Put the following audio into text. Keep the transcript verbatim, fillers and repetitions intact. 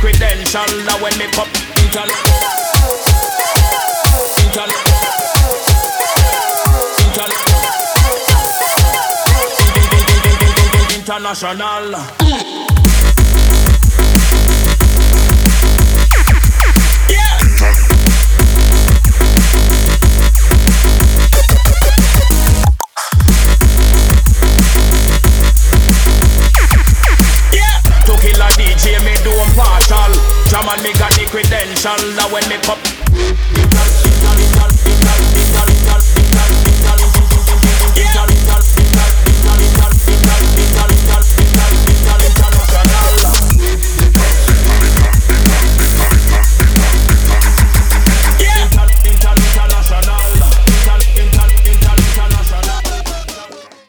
credential. Now when me pop internet, internet, internet, international. D J me do partial. Jam and me got the credential. Now when me pop